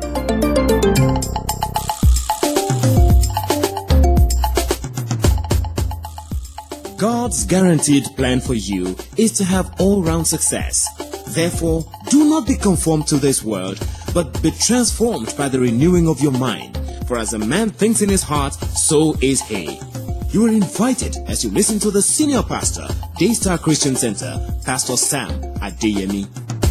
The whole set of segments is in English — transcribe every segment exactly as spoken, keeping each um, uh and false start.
God's guaranteed plan for you is to have all-round success. Therefore, do not be conformed to this world, but be transformed by the renewing of your mind. For as a man thinks in his heart, so is he. You are invited as you listen to the senior pastor, Daystar Christian Center, Pastor Sam Adeyemi.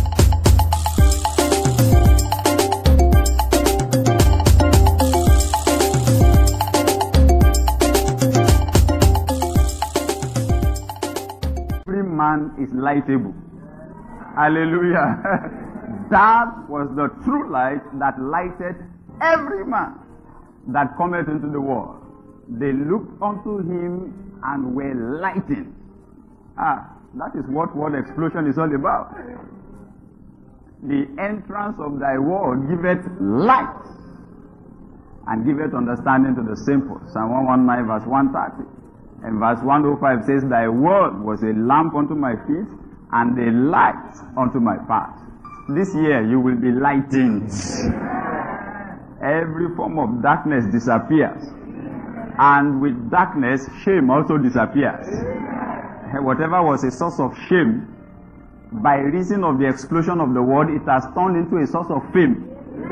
Man is lightable. Hallelujah. That was the true light that lighted every man that cometh into the world. They looked unto him and were lightened. Ah, that is what word explosion is all about. The entrance of thy word giveth light and giveth understanding to the simple. Psalm one nineteen verse one thirty. And verse one oh five says, thy word was a lamp unto my feet and a light unto my path. This year you will be lightened. Every form of darkness disappears. And with darkness, shame also disappears. Whatever was a source of shame, by reason of the explosion of the word, it has turned into a source of fame.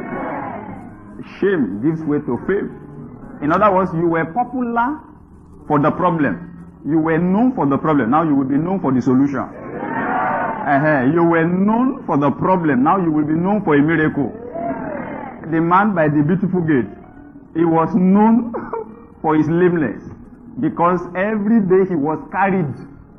Shame gives way to fame. In other words, you were popular for the problem. You were known for the problem. Now you will be known for the solution. Uh-huh. You were known for the problem. Now you will be known for a miracle. The man by the beautiful gate, he was known for his lameness because every day he was carried.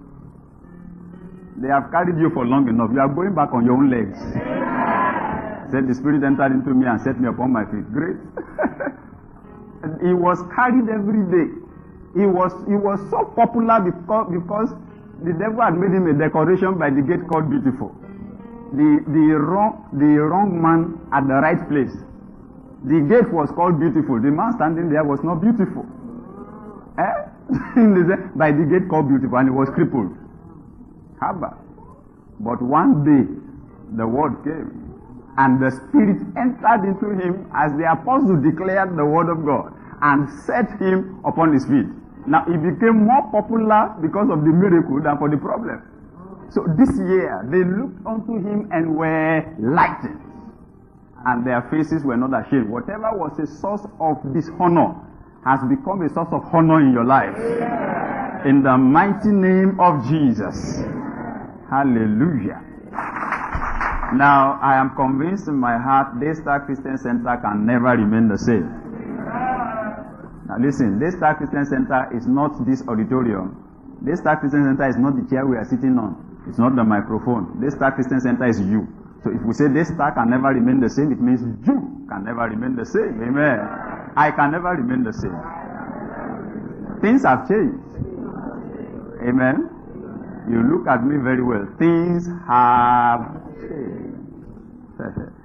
They have carried you for long enough. You are going back on your own legs. Said the Spirit entered into me and set me upon my feet. Great. He was carried every day. He was he was so popular because because the devil had made him a decoration by the gate called Beautiful. The the wrong the wrong man at the right place. The gate was called Beautiful. The man standing there was not beautiful. Eh? By the gate called Beautiful, and he was crippled. Haba. But one day the word came, and the Spirit entered into him as the apostle declared the word of God and set him upon his feet. Now, he became more popular because of the miracle than for the problem. So this year, they looked unto him and were lightened. And their faces were not ashamed. Whatever was a source of dishonor has become a source of honor in your life. In the mighty name of Jesus. Hallelujah. Now, I am convinced in my heart, Daystar Christian Center can never remain the same. Now listen, Daystar Christian Center is not this auditorium. Daystar Christian Center is not the chair we are sitting on. It's not the microphone. Daystar Christian Center is you. So if we say Daystar can never remain the same, it means you can never remain the same. Amen. I can never remain the same. Things have changed. Amen. You look at me very well. Things have changed.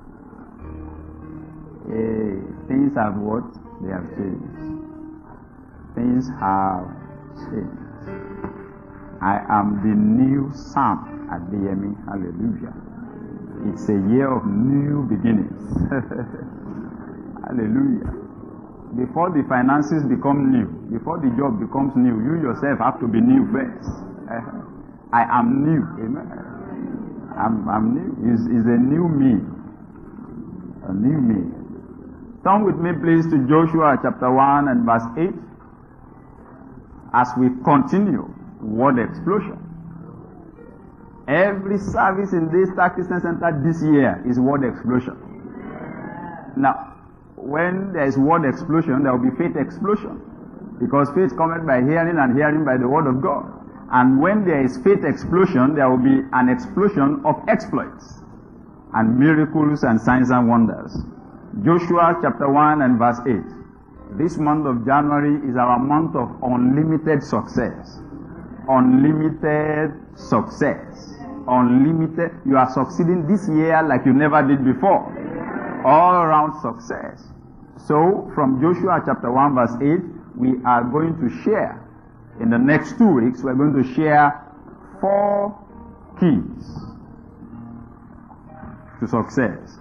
Hey, things have what? They have changed. Things have changed. I am the new Sam Adeyemi. Hallelujah. It's a year of new beginnings. Hallelujah. Before the finances become new, before the job becomes new, you yourself have to be new first. I am new. Amen. I'm, I'm new. It's, it's a new me. A new me. Turn with me, please, to Joshua chapter one and verse eight. As we continue word explosion. Every service in this Christian Center this year is word explosion. Now, when there is word explosion, there will be faith explosion. Because faith cometh by hearing, and hearing by the word of God. And when there is faith explosion, there will be an explosion of exploits and miracles and signs and wonders. Joshua chapter one and verse eight. This month of January is our month of unlimited success. Unlimited success. Unlimited. You are succeeding this year like you never did before. All around success. So, from Joshua chapter one verse eight, we are going to share, in the next two weeks, we're going to share four keys to success.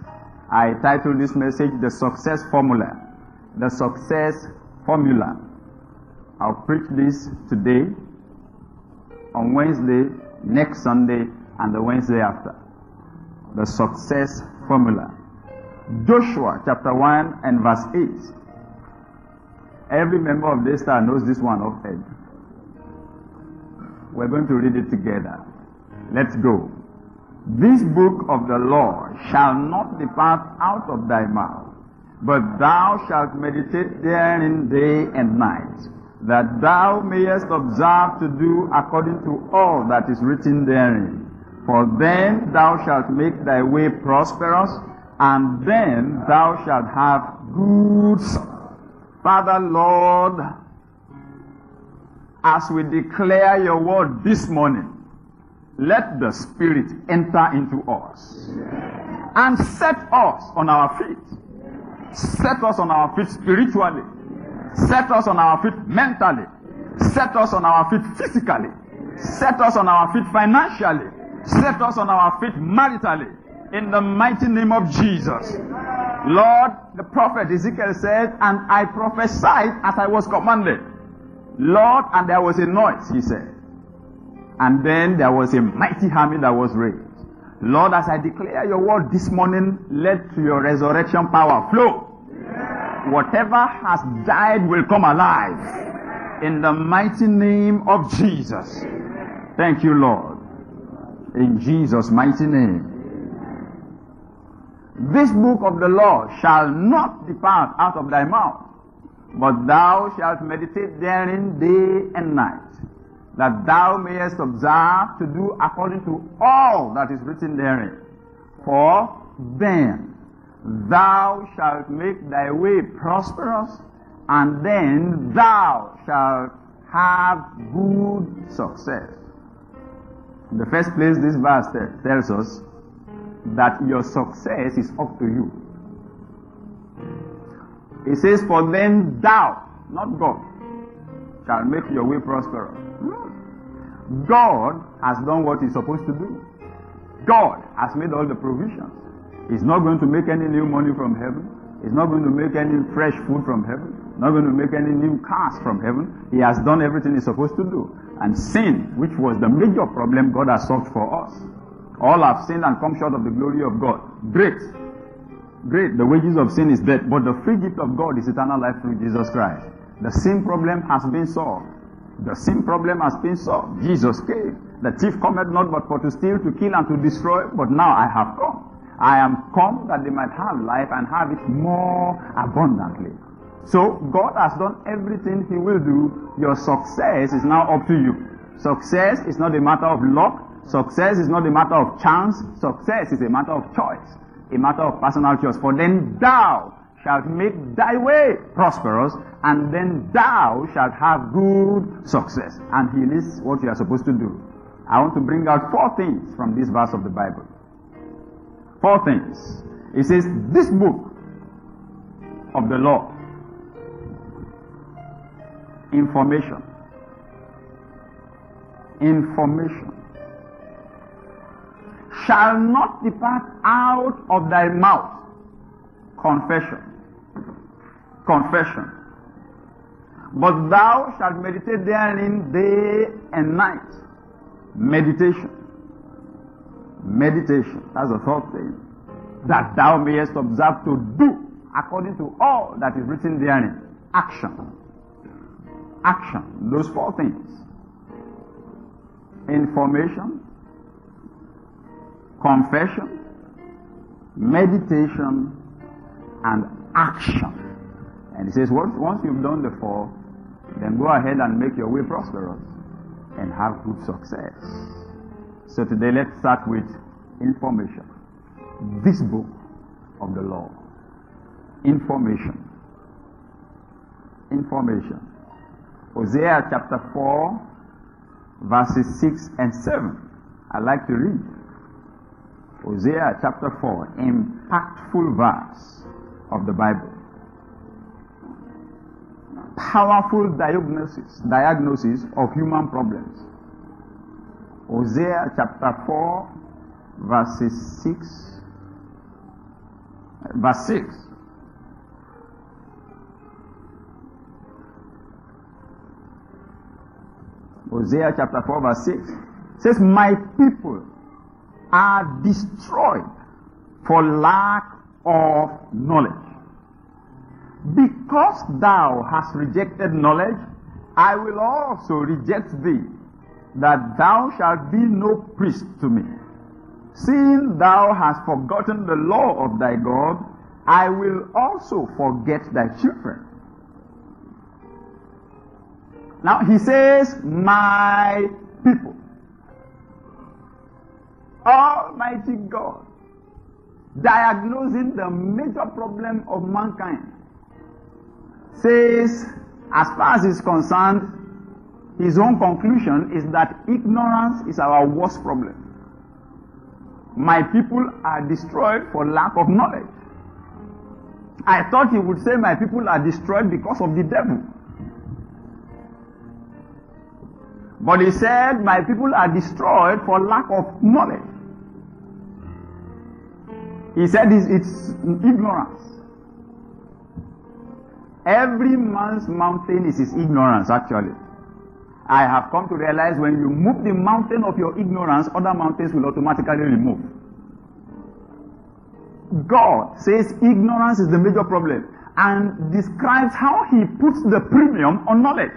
I titled this message, The Success Formula. The Success Formula. I'll preach this today, on Wednesday, next Sunday, and the Wednesday after. The Success Formula. Joshua chapter one and verse eight. Every member of this star knows this one offhand. We're going to read it together. Let's go. This book of the law shall not depart out of thy mouth, but thou shalt meditate therein day and night, that thou mayest observe to do according to all that is written therein. For then thou shalt make thy way prosperous, and then thou shalt have good success. Father, Lord, as we declare your word this morning, let the Spirit enter into us and set us on our feet. Set us on our feet spiritually. Set us on our feet mentally. Set us on our feet physically. Set us on our feet financially. Set us on our feet maritally. In the mighty name of Jesus. Lord, the prophet Ezekiel said, and I prophesied as I was commanded. Lord, and there was a noise, he said. And then there was a mighty army that was raised. Lord, as I declare your word this morning, let your resurrection power flow. Yeah. Whatever has died will come alive. In the mighty name of Jesus. Thank you, Lord. In Jesus' mighty name. This book of the law shall not depart out of thy mouth, but thou shalt meditate therein day and night, that thou mayest observe to do according to all that is written therein. For then thou shalt make thy way prosperous, and then thou shalt have good success. In the first place, this verse tells us that your success is up to you. It says, for then thou, not God, shall make your way prosperous. God has done what he's supposed to do. God has made all the provisions. He's not going to make any new money from heaven. He's not going to make any fresh food from heaven. Not going to make any new cars from heaven. He has done everything he's supposed to do. And sin, which was the major problem, God has solved for us. All have sinned and come short of the glory of God. Great. Great. The wages of sin is death, but the free gift of God is eternal life through Jesus Christ. The sin problem has been solved. The sin problem has been solved. Jesus came. The thief cometh not but for to steal, to kill, and to destroy. But now I have come. I am come that they might have life and have it more abundantly. So God has done everything he will do. Your success is now up to you. Success is not a matter of luck. Success is not a matter of chance. Success is a matter of choice. A matter of personal choice. For then thou shalt make thy way prosperous, and then thou shalt have good success. And he lists what you are supposed to do. I want to bring out four things from this verse of the Bible. Four things. It says, this book of the law, information, information, shall not depart out of thy mouth. Confession. Confession. But thou shalt meditate therein day and night. Meditation. Meditation. That's the third thing. That thou mayest observe to do according to all that is written therein. Action. Action. Those four things. Information, confession, meditation, and action. And he says, once, once you've done the four, then go ahead and make your way prosperous and have good success. So today let's start with information. This book of the law. Information. Information. Hosea chapter four, verses six and seven. I'd like to read. Hosea chapter four, impactful verse of the Bible. Powerful diagnosis, diagnosis of human problems. Hosea chapter four, verses six, Verse six. Hosea chapter four verse six says, my people are destroyed for lack of knowledge. Because thou hast rejected knowledge, I will also reject thee, that thou shalt be no priest to me. Seeing thou hast forgotten the law of thy God, I will also forget thy children. Now he says, my people. Almighty God, diagnosing the major problem of mankind, says, as far as he's concerned, his own conclusion is that ignorance is our worst problem. My people are destroyed for lack of knowledge. I thought he would say my people are destroyed because of the devil. But he said my people are destroyed for lack of knowledge. He said it's, it's ignorance. Every man's mountain is his ignorance, actually. I have come to realize when you move the mountain of your ignorance, other mountains will automatically remove. God says ignorance is the major problem and describes how he puts the premium on knowledge.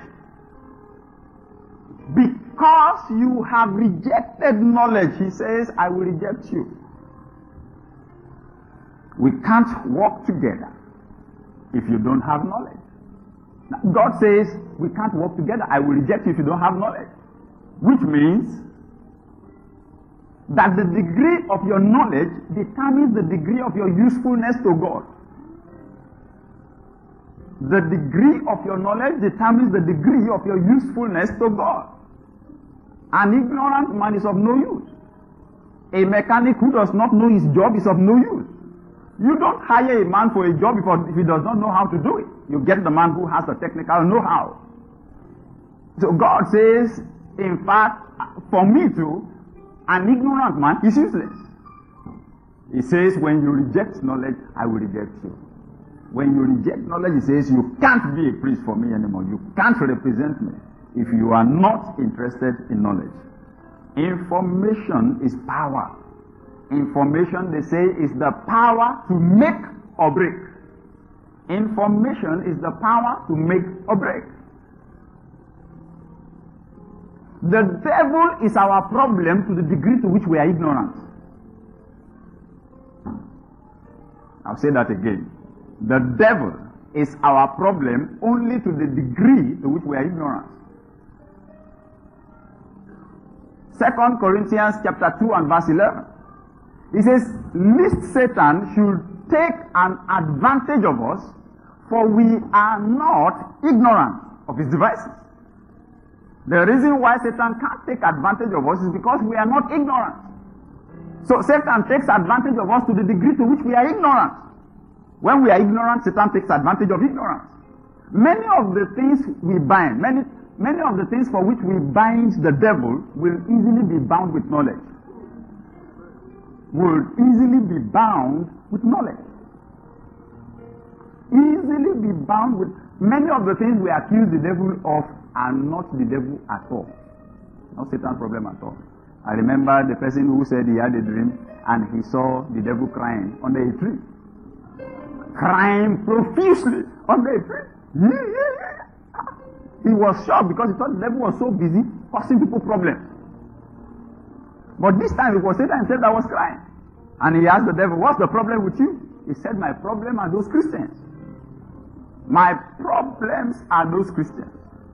Because you have rejected knowledge, he says, I will reject you. We can't walk together if you don't have knowledge. Now, God says, we can't walk together. I will reject you if you don't have knowledge. Which means that the degree of your knowledge determines the degree of your usefulness to God. The degree of your knowledge determines the degree of your usefulness to God. An ignorant man is of no use. A mechanic who does not know his job is of no use. You don't hire a man for a job if he does not know how to do it. You get the man who has the technical know-how. So God says, in fact, for me too, an ignorant man is useless. He says, when you reject knowledge, I will reject you. When you reject knowledge, he says, you can't be a priest for me anymore. You can't represent me if you are not interested in knowledge. Information is power. Information, they say, is the power to make or break. Information is the power to make or break. The devil is our problem to the degree to which we are ignorant. I'll say that again. The devil is our problem only to the degree to which we are ignorant. Second Corinthians chapter two and verse eleven. He says, lest Satan should take an advantage of us, for we are not ignorant of his devices. The reason why Satan can't take advantage of us is because we are not ignorant. So Satan takes advantage of us to the degree to which we are ignorant. When we are ignorant, Satan takes advantage of ignorance. Many of the things we bind, many, many of the things for which we bind the devil will easily be bound with knowledge. Will easily be bound with knowledge. Easily be bound with many of the things we accuse the devil of are not the devil at all. Not Satan's problem at all. I remember the person who said he had a dream and he saw the devil crying under a tree. Crying profusely under a tree. He was shocked because he thought the devil was so busy causing people problems. But this time it was Satan himself that was crying. And he asked the devil, what's the problem with you? He said, my problem are those Christians. My problems are those Christians.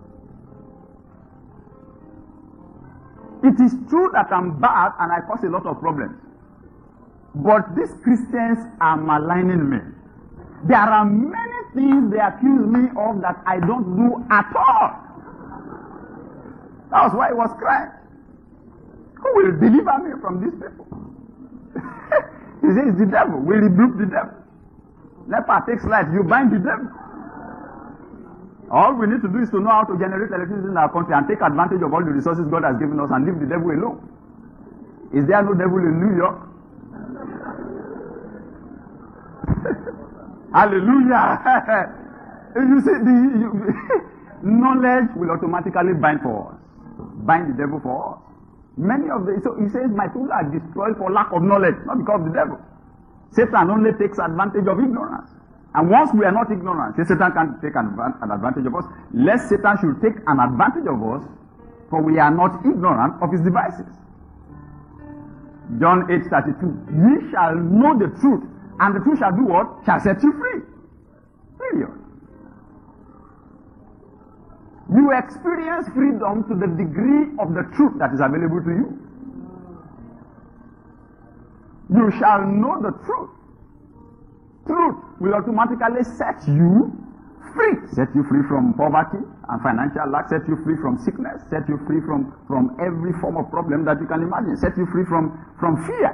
It is true that I'm bad and I cause a lot of problems. But these Christians are maligning me. There are many things they accuse me of that I don't do at all. That was why he was crying. Who will deliver me from these people? He says, the devil. We rebuke the devil. Leper takes light. You bind the devil. All we need to do is to know how to generate electricity in our country and take advantage of all the resources God has given us and leave the devil alone. Is there no devil in New York? Hallelujah. You see, the you, knowledge will automatically bind for us. Bind the devil for us. Many of the, so he says, my people are destroyed for lack of knowledge, not because of the devil. Satan only takes advantage of ignorance. And once we are not ignorant, Satan can't take an, an advantage of us. Lest Satan should take an advantage of us, for we are not ignorant of his devices. John eight thirty-two. Ye shall know the truth, and the truth shall do what? Shall set you free. Period. You experience freedom to the degree of the truth that is available to you. You shall know the truth. Truth will automatically set you free. Set you free from poverty and financial lack. Set you free from sickness. Set you free from, from every form of problem that you can imagine. Set you free from, from fear.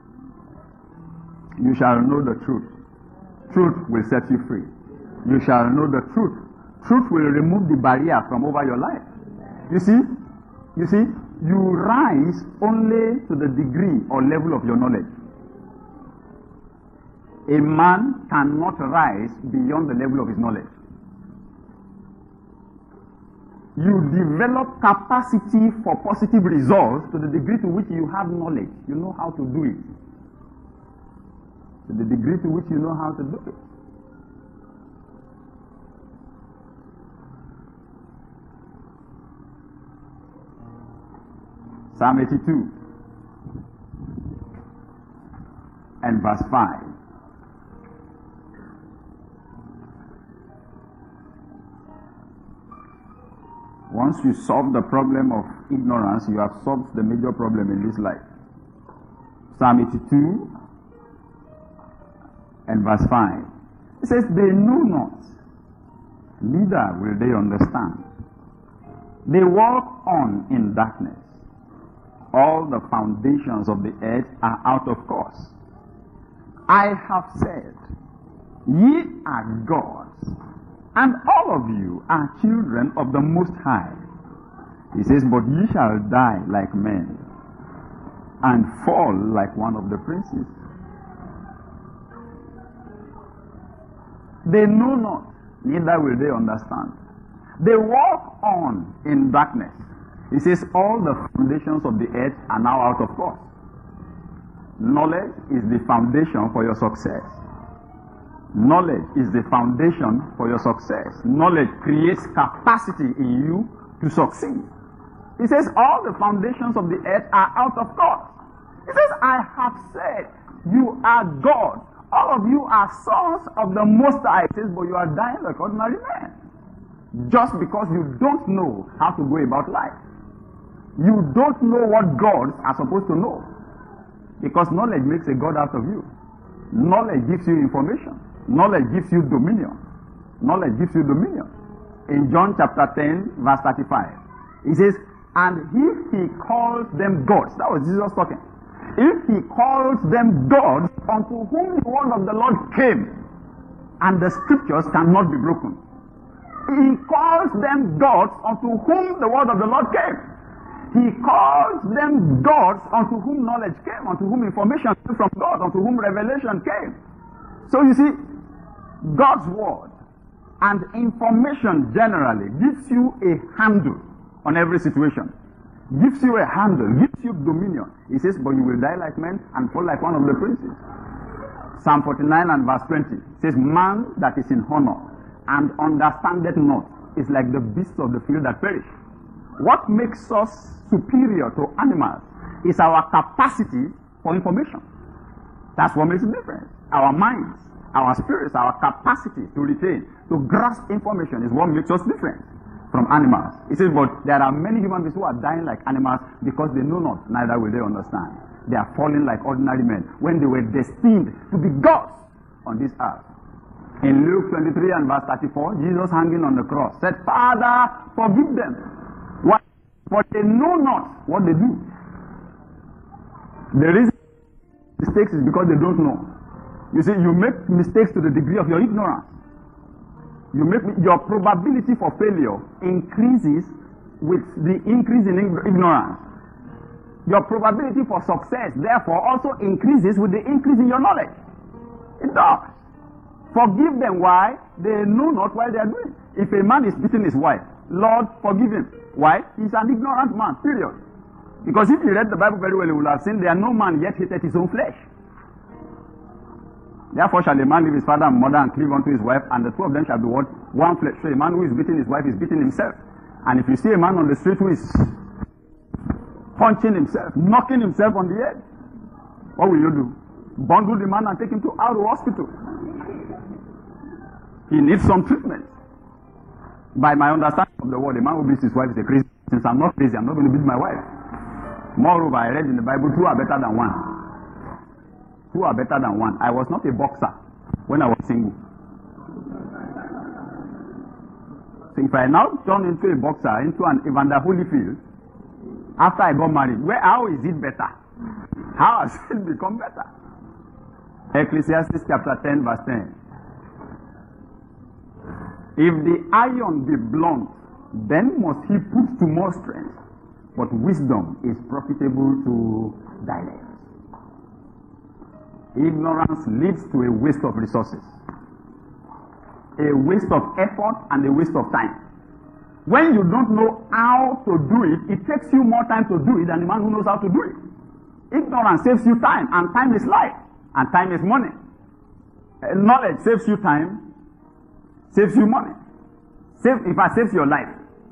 You shall know the truth. Truth will set you free. You shall know the truth. Truth will remove the barrier from over your life. You see, you see, you rise only to the degree or level of your knowledge. A man cannot rise beyond the level of his knowledge. You develop capacity for positive results to the degree to which you have knowledge. You know how to do it. To the degree to which you know how to do it. Psalm eighty-two and verse five. Once you solve the problem of ignorance, you have solved the major problem in this life. Psalm eighty-two and verse five. It says, they know not, neither will they understand. They walk on in darkness. All the foundations of the earth are out of course. I have said, ye are gods, and all of you are children of the Most High. He says, but ye shall die like men, and fall like one of the princes. They know not, neither will they understand. They walk on in darkness. He says, all the foundations of the earth are now out of course. Knowledge is the foundation for your success. Knowledge is the foundation for your success. Knowledge creates capacity in you to succeed. He says, all the foundations of the earth are out of course. He says, I have said, you are God. All of you are sons of the Most High. He says, but you are dying like ordinary men. Just because you don't know how to go about life. You don't know what gods are supposed to know. Because knowledge makes a God out of you. Knowledge gives you information. Knowledge gives you dominion. Knowledge gives you dominion. In John chapter ten, verse thirty-five, he says, and if he calls them gods, that was Jesus talking. If he calls them gods unto whom the word of the Lord came, and the scriptures cannot be broken. He calls them gods unto whom the word of the Lord came. He calls them gods unto whom knowledge came, unto whom information came from God, unto whom revelation came. So you see, God's word and information generally gives you a handle on every situation. Gives you a handle, gives you dominion. He says, but you will die like men and fall like one of the princes. Psalm forty-nine and verse twenty says, man that is in honor and understandeth not is like the beasts of the field that perish. What makes us superior to animals is our capacity for information. That's what makes a difference. Our minds, our spirits, our capacity to retain, to grasp information is what makes us different from animals. He says, but there are many human beings who are dying like animals because they know not, neither will they understand. They are falling like ordinary men when they were destined to be gods on this earth. In Luke twenty-three and verse thirty-four, Jesus hanging on the cross said, Father, forgive them. Why? For they know not what they do. The reason mistakes is because they don't know. You see, you make mistakes to the degree of your ignorance. You make your probability for failure increases with the increase in ignorance. Your probability for success, therefore, also increases with the increase in your knowledge. It does. Forgive them. Why? They know not what they are doing. If a man is beating his wife, Lord, forgive him. Why? He's an ignorant man, period. Because if you read the Bible very well, you will have seen there no man yet hated his own flesh. Therefore shall a man leave his father and mother and cleave unto his wife, and the two of them shall be what? One flesh. So a man who is beating his wife is beating himself. And if you see a man on the street who is punching himself, knocking himself on the head, what will you do? Bundle the man and take him to our hospital. He needs some treatment. By my understanding of the word, a man who beats his wife is a crazy. Since I'm not crazy, I'm not going to beat my wife. Moreover, I read in the Bible, two are better than one. Two are better than one. I was not a boxer when I was single. So if I now turn into a boxer, into an Evander Holyfield, after I got married, where, how is it better? How has it become better? Ecclesiastes chapter ten, verse ten. If the iron be blunt, then must he put to more strength. But wisdom is profitable to dilate. Ignorance leads to a waste of resources, a waste of effort, and a waste of time. When you don't know how to do it, it takes you more time to do it than the man who knows how to do it. Ignorance saves you time, and time is life, and time is money. Uh, knowledge saves you time, saves you money. Save, in fact, saves your life.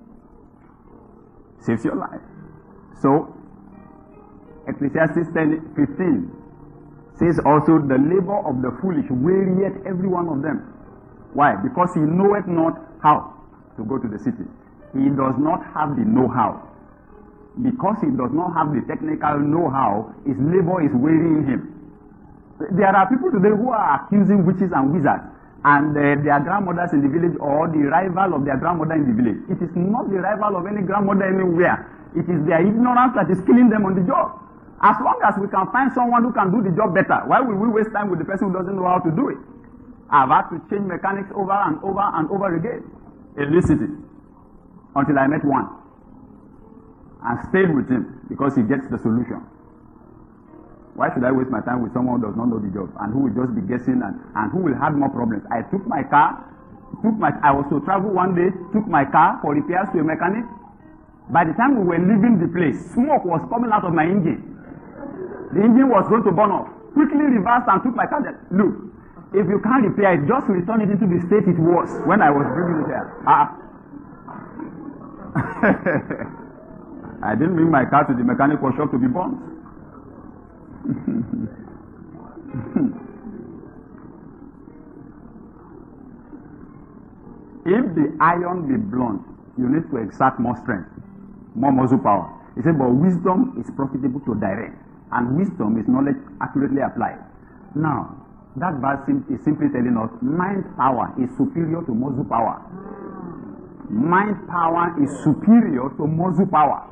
Saves your life. So, Ecclesiastes ten fifteen says also, the labor of the foolish wearieth every one of them. Why? Because he knoweth not how to go to the city. He does not have the know-how. Because he does not have the technical know-how, his labor is wearying him. There are people today who are accusing witches and wizards and uh, their grandmothers in the village, or the rival of their grandmother in the village. It is not the rival of any grandmother anywhere. It is their ignorance that is killing them on the job. As long as we can find someone who can do the job better, why will we waste time with the person who doesn't know how to do it? I've had to change mechanics over and over and over again in this city until I met one and stayed with him because he gets the solution. Why should I waste my time with someone who does not know the job and who will just be guessing and, and who will have more problems? I took my car, took my, I was to travel one day, took my car for repairs to a mechanic. By the time we were leaving the place, smoke was coming out of my engine. The engine was going to burn off. Quickly reversed and took my car. Look, if you can't repair it, just return it into the state it was when I was bringing it there. Ah. I didn't bring my car to the mechanic workshop to be burnt. If the iron be blunt, you need to exert more strength, more muscle power. He said, but wisdom is profitable to direct, and wisdom is knowledge accurately applied. Now, that verse is simply telling us mind power is superior to muscle power. Mind power is superior to muscle power.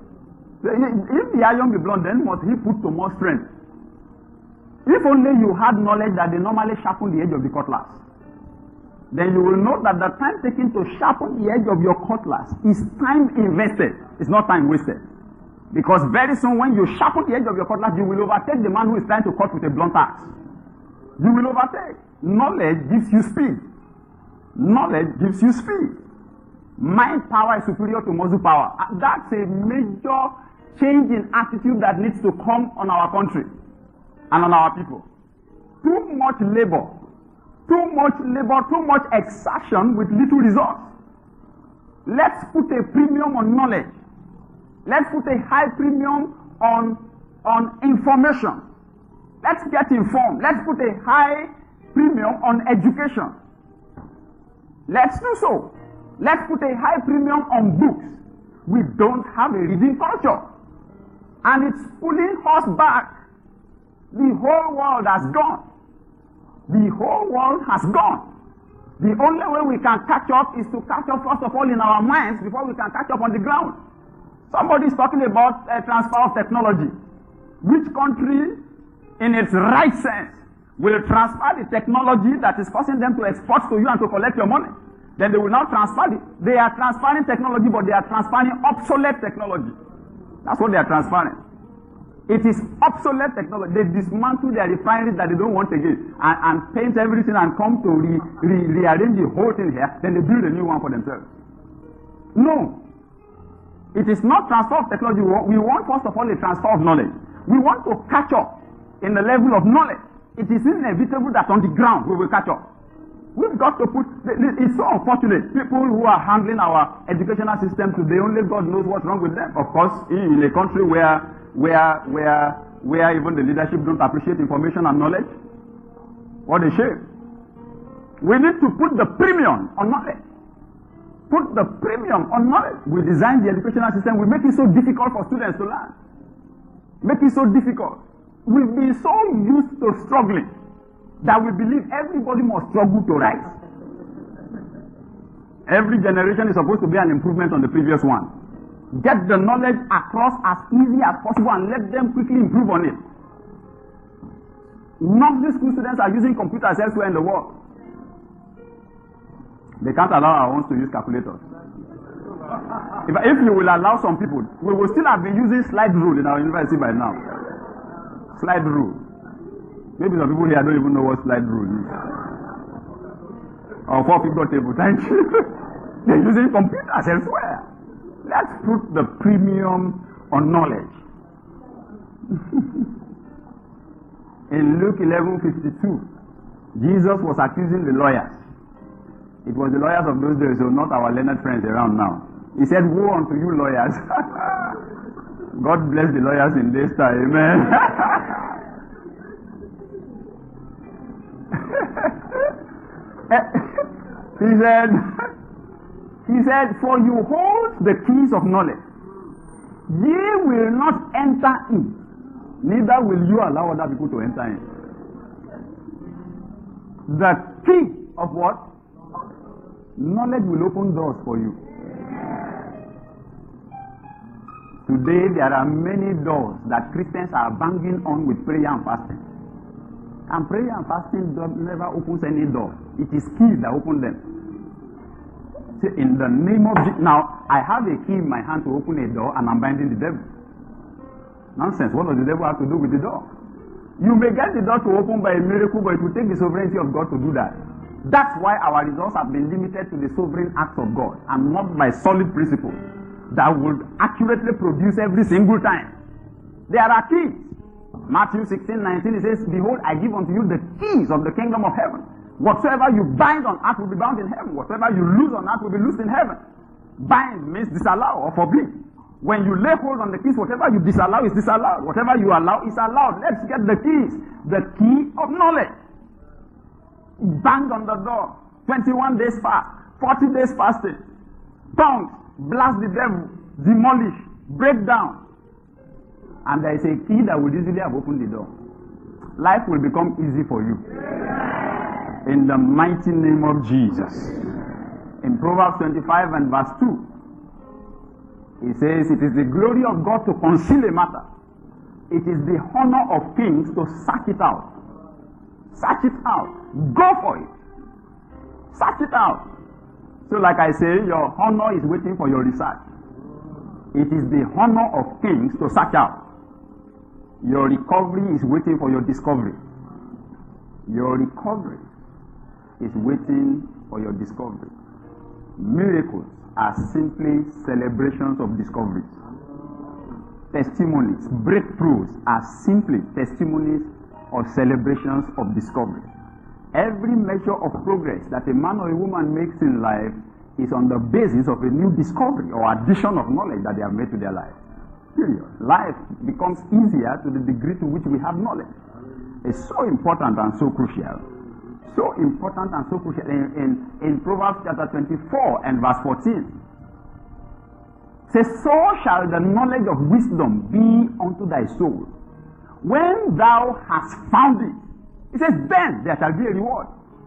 If the iron be blunt, then must he put to more strength? If only you had knowledge that they normally sharpen the edge of the cutlass, then you will know that the time taken to sharpen the edge of your cutlass is time invested. It's not time wasted. Because very soon when you sharpen the edge of your cutlass, you will overtake the man who is trying to cut with a blunt axe. You will overtake. Knowledge gives you speed. Knowledge gives you speed. Mind power is superior to muscle power. That's a major change in attitude that needs to come on our country and on our people. Too much labor, too much labor, too much exertion with little results. Let's put a premium on knowledge. Let's put a high premium on, on information. Let's get informed. Let's put a high premium on education. Let's do so. Let's put a high premium on books. We don't have a reading culture. And it's pulling us back. The whole world has gone. The whole world has gone. The only way we can catch up is to catch up first of all in our minds before we can catch up on the ground. Somebody is talking about a transfer of technology. Which country, in its right sense, will transfer the technology that is causing them to export to you and to collect your money? Then they will now transfer it. They are transferring technology, but they are transferring obsolete technology. That's what they are transferring. It is obsolete technology. They dismantle their refineries that they don't want again and, and paint everything and come to re, re, rearrange the whole thing here. Then they build a new one for themselves. No. It is not transfer of technology. We want, first of all, a transfer of knowledge. We want to catch up in the level of knowledge. It is inevitable that on the ground we will catch up. We've got to put, it's so unfortunate. People who are handling our educational system today, only God knows what's wrong with them. Of course, in a country where, where, where, where even the leadership don't appreciate information and knowledge, what a shame. We need to put the premium on knowledge. Put the premium on knowledge. We design the educational system, we make it so difficult for students to learn. Make it so difficult. We've been so used to struggling that we believe everybody must struggle to rise. Every generation is supposed to be an improvement on the previous one. Get the knowledge across as easy as possible and let them quickly improve on it. None school students are using computers elsewhere in the world. They can't allow our ones to use calculators. If, if you will allow some people, we will still have been using slide rule in our university by now. Slide rule. Maybe some people here don't even know what slide rule is. Or four-figure table, thank you. They're using computers elsewhere. Let's put the premium on knowledge. In Luke eleven fifty-two, Jesus was accusing the lawyers. It was the lawyers of those days, so not our learned friends around now. He said, woe unto you lawyers. God bless the lawyers in this time, amen. he said, he said, for you hold the keys of knowledge. Ye will not enter in, neither will you allow other people to enter in. The key of what? Knowledge will open doors for you. Today there are many doors that Christians are banging on with prayer and fasting. And prayer and fasting never opens any door. It is keys that open them. See, in the name of Jesus. Now, I have a key in my hand to open a door and I'm binding the devil. Nonsense. What does the devil have to do with the door? You may get the door to open by a miracle, but it will take the sovereignty of God to do that. That's why our results have been limited to the sovereign acts of God and not by solid principles that would accurately produce every single time. There are keys. Matthew sixteen nineteen, it says, behold, I give unto you the keys of the kingdom of heaven. Whatsoever you bind on earth will be bound in heaven. Whatsoever you loose on earth will be loosed in heaven. Bind means disallow or forbid. When you lay hold on the keys, whatever you disallow is disallowed. Whatever you allow is allowed. Let's get the keys. The key of knowledge. Bang on the door. twenty-one days fast. forty days fasting. Tongues. Blast the devil. Demolish. Break down. And there is a key that will easily have opened the door. Life will become easy for you. In the mighty name of Jesus. In Proverbs twenty-five and verse two, it says, it is the glory of God to conceal a matter. It is the honor of kings to search it out. Search it out. Go for it. Search it out. So like I say, your honor is waiting for your research. It is the honor of kings to search out. Your recovery is waiting for your discovery. Your recovery is waiting for your discovery. Miracles are simply celebrations of discoveries. Testimonies, breakthroughs are simply testimonies or celebrations of discovery. Every measure of progress that a man or a woman makes in life is on the basis of a new discovery or addition of knowledge that they have made to their life. Period. Life becomes easier to the degree to which we have knowledge. It's so important and so crucial. So important and so crucial. In, in, in Proverbs chapter twenty-four and verse fourteen, it says, so shall the knowledge of wisdom be unto thy soul. When thou hast found it, it says, then there shall be a reward.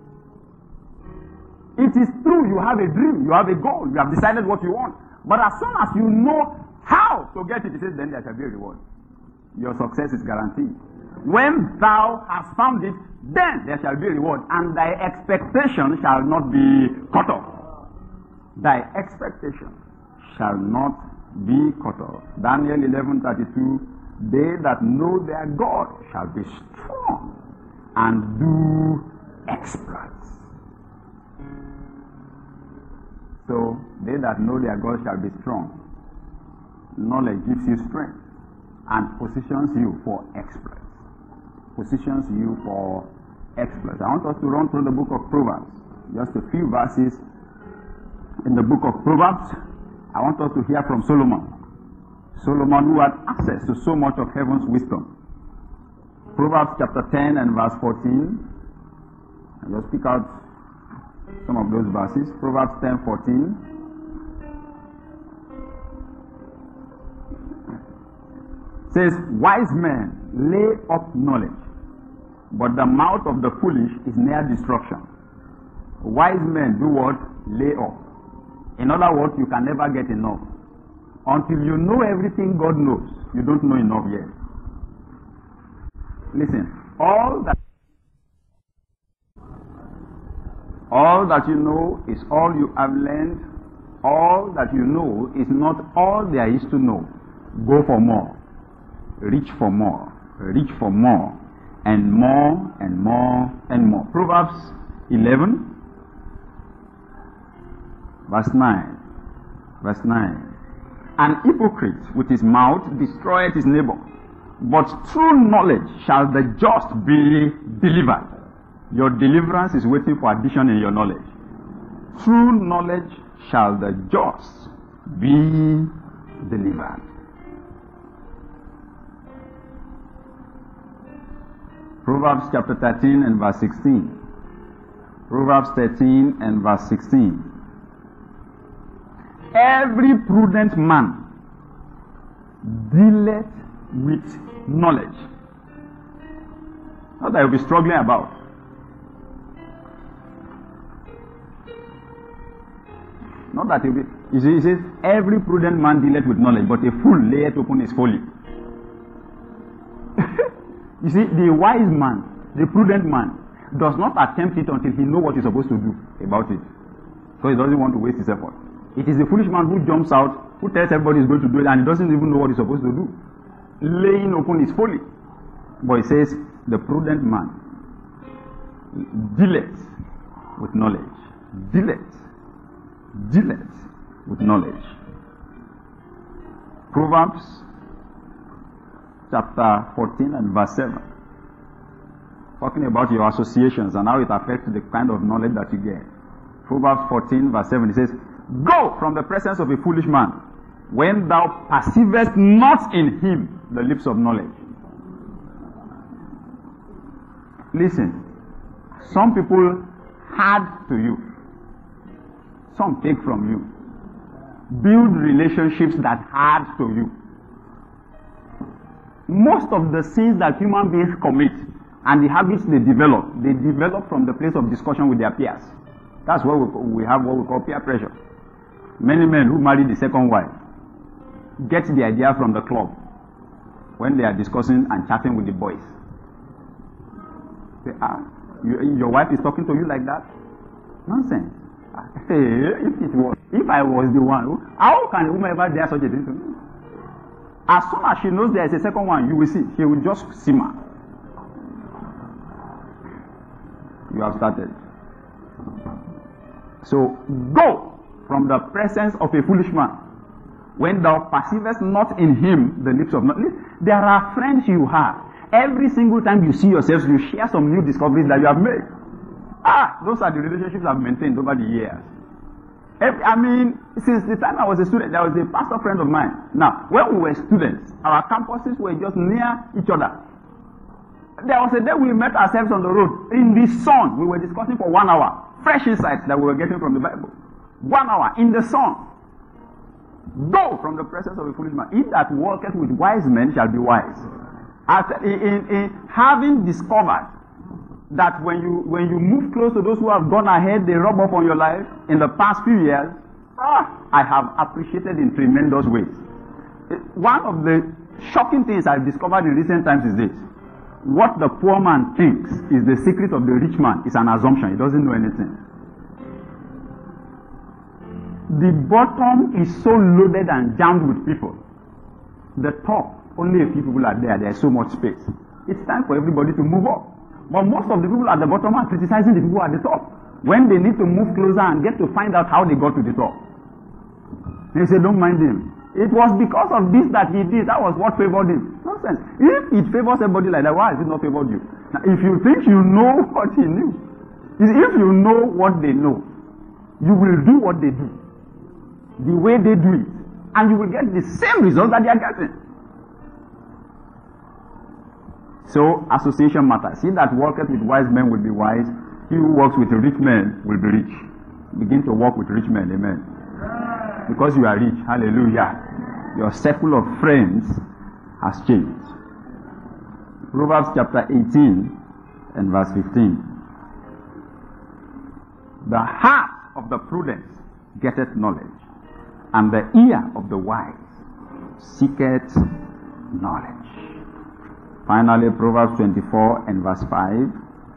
It is true, you have a dream, you have a goal, you have decided what you want. But as soon as you know how to get it, it says, then there shall be a reward. Your success is guaranteed. When thou hast found it, then there shall be a reward, and thy expectation shall not be cut off. Thy expectation shall not be cut off. Daniel eleven thirty-two They that know their God shall be strong and do exploits. So, they that know their God shall be strong. Knowledge gives you strength and positions you for exploits. Positions you for exploits. I want us to run through the book of Proverbs. Just a few verses in the book of Proverbs. I want us to hear from Solomon. Solomon, who had access to so much of heaven's wisdom. Proverbs chapter ten and verse fourteen. I'll just pick out some of those verses. Proverbs ten fourteen. Says, wise men lay up knowledge, but the mouth of the foolish is near destruction. Wise men do what? Lay up. In other words, you can never get enough. Until you know everything God knows, you don't know enough yet. Listen, all that all that you know is all you have learned. All that you know is not all there is to know. Go for more. Reach for more. Reach for more. And more and more and more. Proverbs eleven, verse nine. Verse nine. An hypocrite with his mouth destroyeth his neighbor, but true knowledge shall the just be delivered. Your deliverance is waiting for addition in your knowledge. True knowledge shall the just be delivered. Proverbs chapter thirteen and verse sixteen. Proverbs thirteen and verse sixteen. Every prudent man dealeth with knowledge. Not that you'll be struggling about. Not that you'll be. You see, he says, every prudent man dealeth with knowledge, but a fool layeth open his folly. You see, the wise man, the prudent man, does not attempt it until he knows what he's supposed to do about it. So he doesn't want to waste his effort. It is the foolish man who jumps out, who tells everybody he's going to do it, and he doesn't even know what he's supposed to do. Laying open his folly. But he says, the prudent man dealeth with knowledge. Dealeth. Dealeth with knowledge. Proverbs chapter fourteen and verse seven. Talking about your associations and how it affects the kind of knowledge that you get. Proverbs fourteen verse seven, it says, go from the presence of a foolish man, when thou perceivest not in him the lips of knowledge. Listen, some people add to you, some take from you. Build relationships that add to you. Most of the sins that human beings commit and the habits they develop, they develop from the place of discussion with their peers. That's why we, we have what we call peer pressure. Many men who marry the second wife get the idea from the club when they are discussing and chatting with the boys. Say, ah, you, your wife is talking to you like that? Nonsense. Hey, if it was, if I was the one, how can whomever dare such a thing to me? As soon as she knows there is a second one, you will see, she will just simmer. You have started. So, go from the presence of a foolish man, when thou perceivest not in him the lips of knowledge. There are friends you have. Every single time you see yourselves, you share some new discoveries that you have made. Ah, those are the relationships I've maintained over the years. Every, I mean, since the time I was a student, there was a pastor friend of mine. Now, when we were students, our campuses were just near each other. There was a day we met ourselves on the road. In the sun, we were discussing for one hour. Fresh insights that we were getting from the Bible. One hour in the sun. Go from the presence of a foolish man. He that walketh with wise men shall be wise. As in, in, in having discovered that when you when you move close to those who have gone ahead, they rub off on your life in the past few years, ah, I have appreciated in tremendous ways. One of the shocking things I've discovered in recent times is this. What the poor man thinks is the secret of the rich man is an assumption. He doesn't know anything. The bottom is so loaded and jammed with people. The top Only a few people are there. There's so much space. It's time for everybody to move up. But most of the people at the bottom are criticizing the people at the top when they need to move closer and get to find out how they got to the top. They say, don't mind him. It was because of this that he did. That was what favored him. Nonsense. If it favors everybody like that, why has it not favored you? Now, if you think you know what he knew, if you know what they know, you will do what they do, the way they do it, and you will get the same result that they are getting. So, association matters. He that worketh with wise men will be wise. He who works with rich men will be rich. Begin to work with rich men, amen. Because you are rich, hallelujah. Your circle of friends has changed. Proverbs chapter eighteen and verse fifteen. The heart of the prudent getteth knowledge, and the ear of the wise seeketh knowledge. Finally, Proverbs twenty-four and verse five.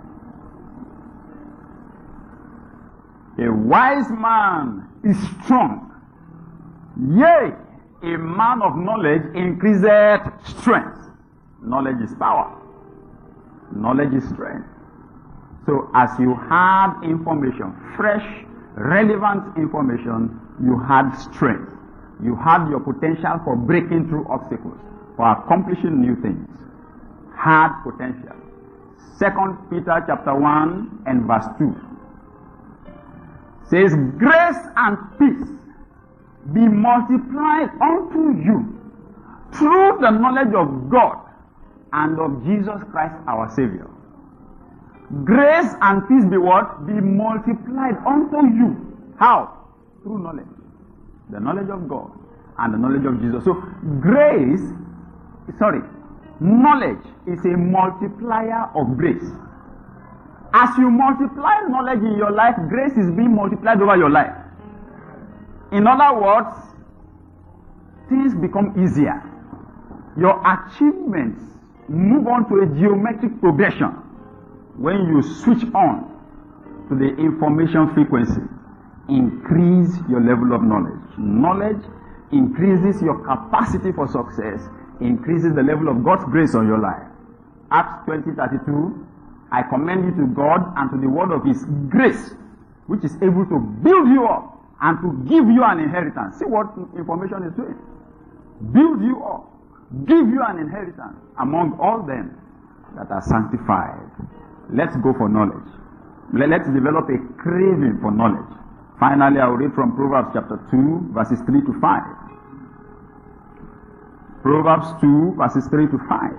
A wise man is strong. Yea, a man of knowledge increaseth strength. Knowledge is power. Knowledge is strength. So as you had information, fresh, relevant information, you had strength. You had your potential for breaking through obstacles, for accomplishing new things. Had potential. Second Peter chapter one and verse two says, grace and peace be multiplied unto you through the knowledge of God and of Jesus Christ our Savior. Grace and peace be what? Be multiplied unto you. How? Through knowledge. The knowledge of God and the knowledge of Jesus. So grace, sorry, knowledge is a multiplier of grace. As you multiply knowledge in your life, grace is being multiplied over your life. In other words, things become easier. Your achievements move on to a geometric progression when you switch on to the information frequency. Increase your level of knowledge. Knowledge increases your capacity for success, increases the level of God's grace on your life. Acts twenty thirty-two, I commend you to God and to the word of his grace, which is able to build you up and to give you an inheritance. See what information is doing. Build you up, give you an inheritance among all them that are sanctified. Let's go for knowledge. Let's develop a craving for knowledge. Finally, I will read from Proverbs chapter two, verses three to five. Proverbs two, verses three to five.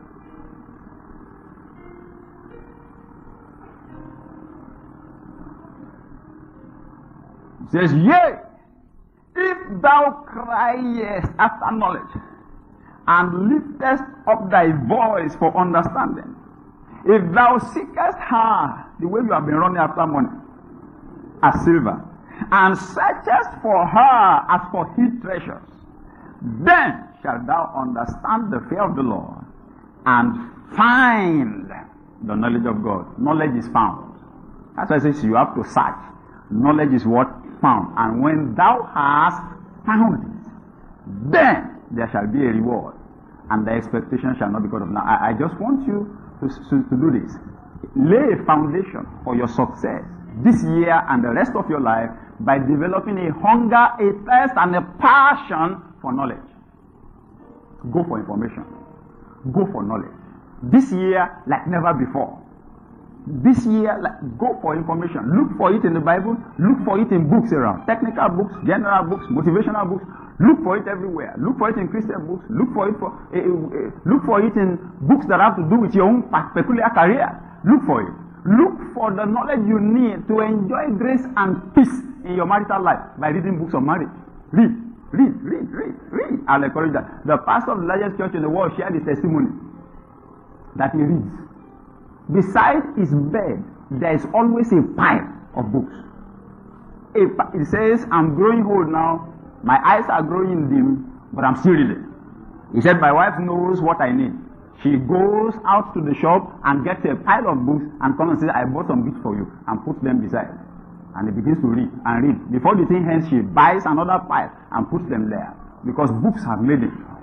It says, yea, if thou criest after knowledge, and liftest up thy voice for understanding, if thou seekest her the way you have been running after money, as silver, and searchest for her as for hid treasures, then shalt thou understand the fear of the Lord, and find the knowledge of God. Knowledge is found. That's why it says you have to search. Knowledge is what? Found. And when thou hast found it, then there shall be a reward, and the expectation shall not be cut off. Now, I, I just want you to, to, to do this. Lay a foundation for your success this year and the rest of your life by developing a hunger, a thirst, and a passion for knowledge. Go for information. Go for knowledge. This year, like never before. This year, like, go for information. Look for it in the Bible. Look for it in books around. Technical books, general books, motivational books. Look for it everywhere. Look for it in Christian books. Look for it for uh, uh, look for it in books that have to do with your own peculiar career. Look for it. Look for the knowledge you need to enjoy grace and peace in your marital life by reading books on marriage. Read, read, read, read, read. I'll encourage that. The pastor of the largest church in the world shared his testimony that he reads. Beside his bed, there is always a pile of books. It says, I'm growing old now. My eyes are growing dim, but I'm still reading. He said, my wife knows what I need. She goes out to the shop and gets a pile of books and comes and says, I bought some books for you, and puts them beside. And he begins to read and read. Before the thing ends, she buys another pile and puts them there. Because books have made it.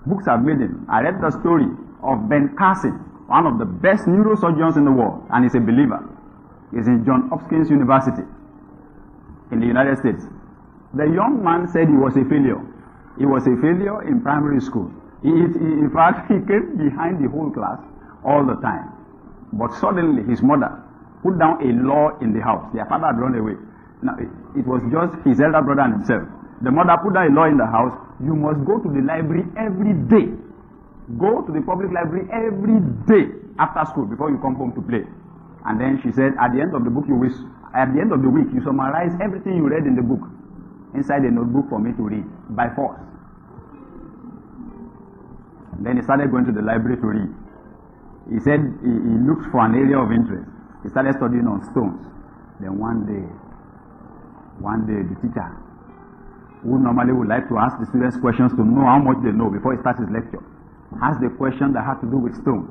Books have made him. I read the story of Ben Carson, one of the best neurosurgeons in the world, and he's a believer. He's in Johns Hopkins University in the United States. The young man said he was a failure. He was a failure in primary school. He, he, in fact, he came behind the whole class all the time. But suddenly his mother put down a law in the house. Their father had run away. Now, it, it was just his elder brother and himself. The mother put down a law in the house. You must go to the library every day. Go to the public library every day after school before you come home to play. And then she said, at the end of the book, you wish, at the end of the week, you summarize everything you read in the book inside a notebook for me to read by force. And then he started going to the library to read. He said he, he looked for an area of interest. He started studying on stones. Then one day, one day the teacher, who normally would like to ask the students questions to know how much they know before he starts his lecture, asked the question that had to do with stones.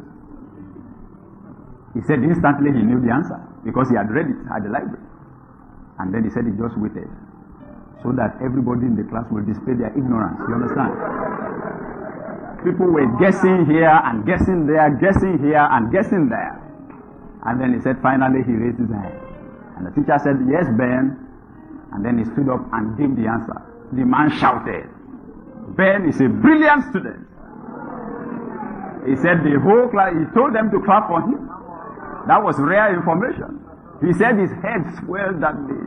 He said instantly he knew the answer because he had read it at the library. And then he said he just waited so that everybody in the class will display their ignorance. You understand? People were guessing here and guessing there, guessing here and guessing there. And then he said finally he raised his hand. And the teacher said, yes, Ben. And then he stood up and gave the answer. The man shouted, Ben is a brilliant student. He said the whole class, he told them to clap for him. That was rare information. He said his head swelled that day.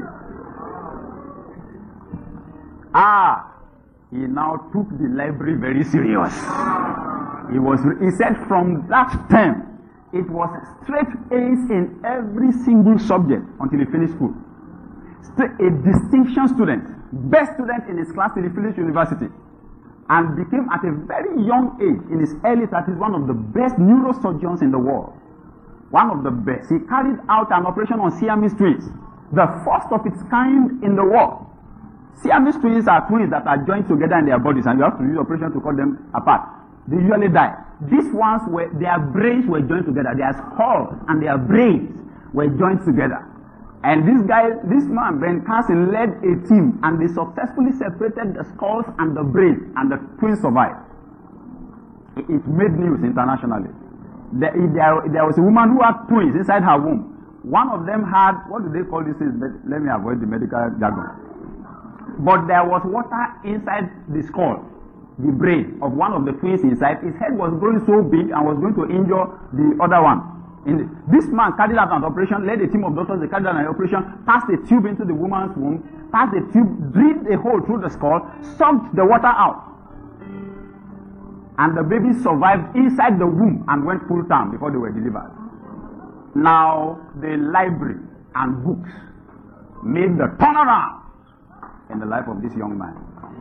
Ah, he now took the library very serious. He was. He said from that time, it was straight A's in every single subject until he finished school. A distinction student, best student in his class till he finished university, and became at a very young age, in his early thirties, one of the best neurosurgeons in the world. One of the best. He carried out an operation on Siamese twins, the first of its kind in the world. Siamese twins are twins that are joined together in their bodies, and you have to use operation to cut them apart. They usually die. These ones were, their brains were joined together. Their skull and their brains were joined together. And this guy, this man, Ben Carson, led a team, and they successfully separated the skulls and the brain, and the twins survived. It, it made news internationally. There, there, there was a woman who had twins inside her womb. One of them had, what do they call this? Let me avoid the medical jargon. But there was water inside the skull, the brain of one of the twins inside. His head was growing so big and was going to injure the other one. In the, this man carried out an operation, led a team of doctors, they carried out an operation, passed a tube into the woman's womb, passed the tube, drilled a hole through the skull, sucked the water out. And the baby survived inside the womb and went full term before they were delivered. Now, the library and books made the turnaround in the life of this young man.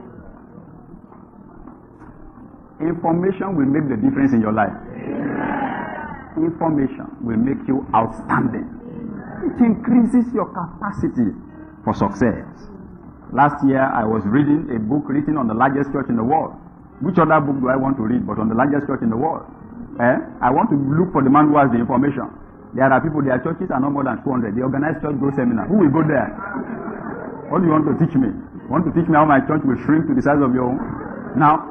Information will make the difference in your life. Information will make you outstanding. It increases your capacity for success. Last year, I was reading a book written on the largest church in the world. Which other book do I want to read but on the largest church in the world? Eh? I want to look for the man who has the information. There are people, their churches are no more than two hundred. They organize church growth seminar. Who will go there? What do you want to teach me? You want to teach me how my church will shrink to the size of your own? Now,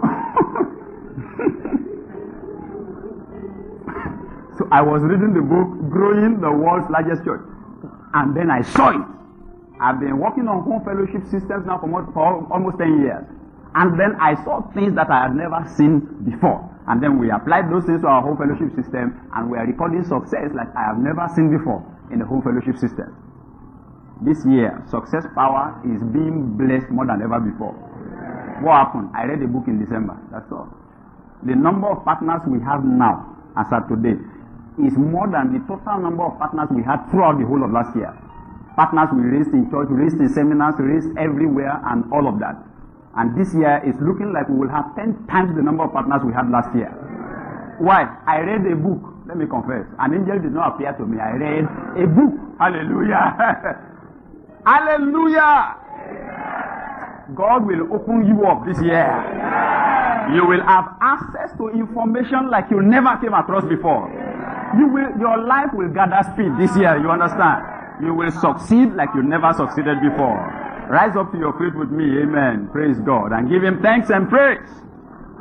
so I was reading the book, Growing the World's Largest Church. And then I saw it. I've been working on home fellowship systems now for, more, for almost ten years. And then I saw things that I had never seen before. And then we applied those things to our home fellowship system, and we are recording success like I have never seen before in the home fellowship system. This year, Success Power is being blessed more than ever before. What happened? I read a book in December. That's all. The number of partners we have now, as of today, is more than the total number of partners we had throughout the whole of last year. Partners we raised in church, raised in seminars, raised everywhere, and all of that. And this year is looking like we will have ten times the number of partners we had last year. Why? I read a book. Let me confess. An angel did not appear to me. I read a book. Hallelujah. Hallelujah. God will open you up this year. You will have access to information like you never came across before. You will, your life will gather speed this year. You understand? You will succeed like you never succeeded before. Rise up to your feet with me, amen. Praise God. And give him thanks and praise.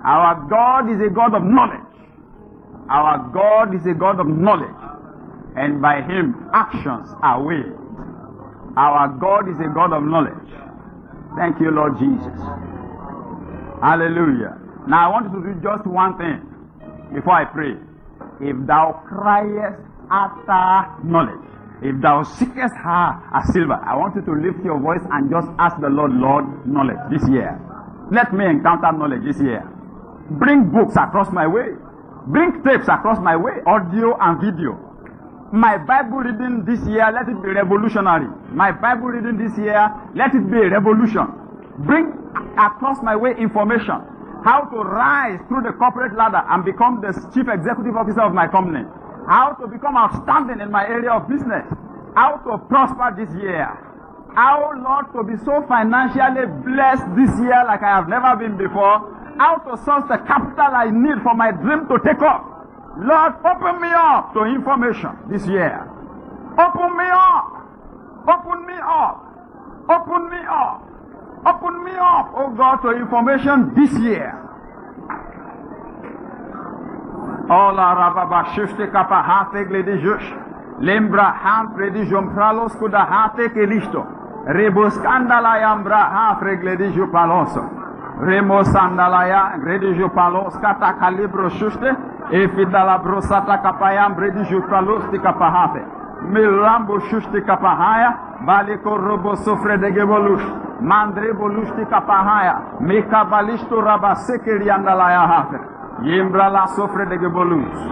Our God is a God of knowledge. Our God is a God of knowledge. And by Him, actions are weighed. Our God is a God of knowledge. Thank you, Lord Jesus. Hallelujah. Now I want you to do just one thing before I pray. If thou criest after knowledge, if thou seekest her as silver, I want you to lift your voice and just ask the Lord, Lord, knowledge this year. Let me encounter knowledge this year. Bring books across my way. Bring tapes across my way, audio and video. My Bible reading this year, let it be revolutionary. My Bible reading this year, let it be a revolution. Bring across my way information. How to rise through the corporate ladder and become the chief executive officer of my company. How to become outstanding in my area of business. How to prosper this year. How, Lord, to be so financially blessed this year like I have never been before. How to source the capital I need for my dream to take off. Lord, open me up to information this year. Open me up. Open me up. Open me up. Open me up, oh God, to information this year. Ola rababa shifte kapa hate gledijush. Lembra han predijum pralos kuda hate kelisto. Rebus kandalaya mbra ha freglediju paloso. Remo sandalaya grediju palos kata kalibro shuste. Efidala brosata kapayam brediju pralos ti kapahate. Milambo shuste kapahaya. Baliko robo sofre de gevolush. Mandre volushti kapahaya. Meka balisto rabasekeri andalaya hate. Yimbra la sofre de gevolush.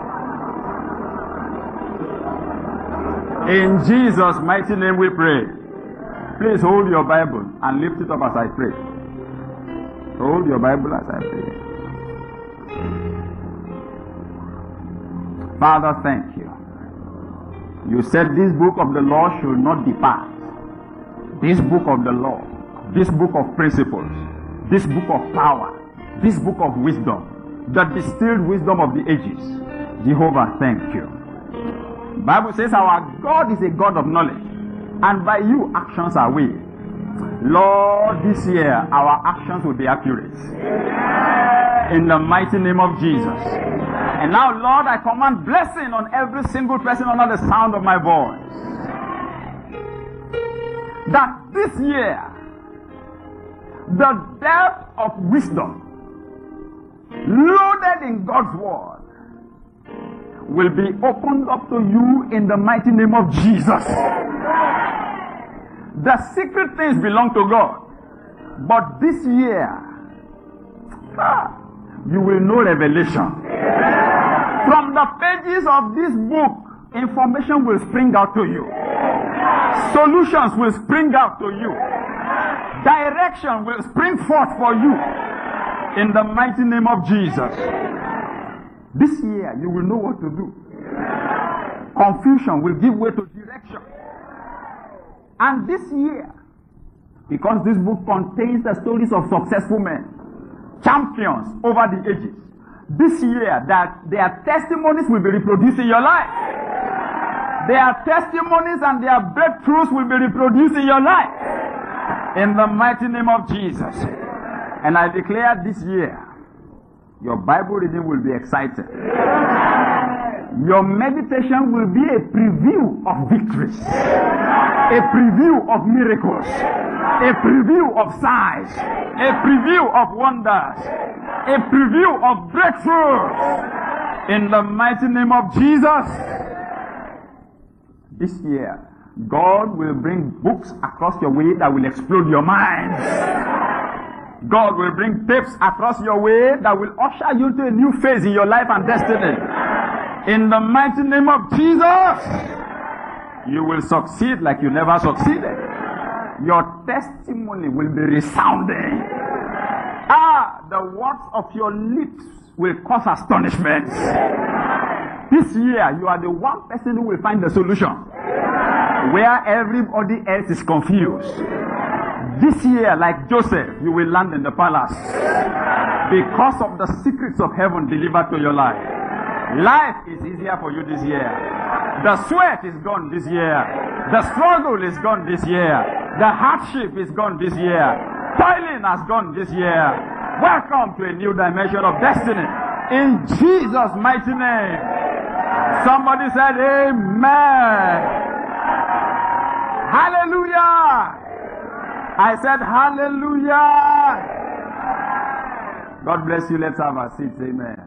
In Jesus' mighty name we pray. Please hold your Bible and lift it up as I pray. Hold your Bible as I pray. Father, thank you. You said this book of the law should not depart. This book of the law, this book of principles, this book of power, this book of wisdom, the distilled wisdom of the ages. Jehovah, thank you. The Bible says our God is a God of knowledge, and by you actions are weighed. Lord, this year our actions will be accurate. In the mighty name of Jesus. And now, Lord, I command blessing on every single person under the sound of my voice. That this year, the depth of wisdom loaded in God's word will be opened up to you in the mighty name of Jesus. The secret things belong to God. But this year, ah, you will know revelation. From the pages of this book, information will spring out to you. Solutions will spring out to you. Direction will spring forth for you. In the mighty name of Jesus. This year, you will know what to do. Confusion will give way to direction. And this year, because this book contains the stories of successful men, champions over the ages, this year that their testimonies will be reproduced in your life. Their testimonies and their breakthroughs will be reproduced in your life. In the mighty name of Jesus. And I declare this year, your Bible reading will be exciting. Your meditation will be a preview of victories, a preview of miracles, a preview of signs, a preview of wonders, a preview of breakthroughs. In the mighty name of Jesus, this year, God will bring books across your way that will explode your minds. God will bring tapes across your way that will usher you to a new phase in your life and destiny. In the mighty name of Jesus, you will succeed like you never succeeded. Your testimony will be resounding. Ah, the words of your lips will cause astonishment. This year, you are the one person who will find the solution where everybody else is confused. This year, like Joseph, you will land in the palace because of the secrets of heaven delivered to your life. Life is easier for you this year. The sweat is gone this year. The struggle is gone this year. The hardship is gone this year. Toiling has gone this year. Welcome to a new dimension of destiny. In Jesus' mighty name. Somebody said amen. Hallelujah. I said hallelujah. God bless you. Let's have our seats. Amen.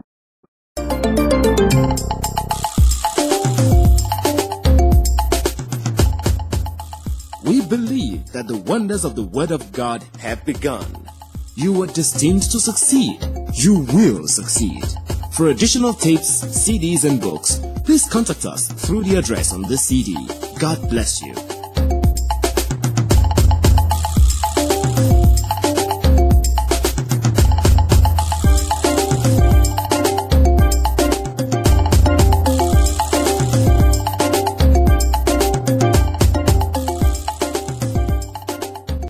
We believe that the wonders of the Word of God have begun. You are destined to succeed. You will succeed. For additional tapes, C Ds, and books, please contact us through the address on this C D. God bless you.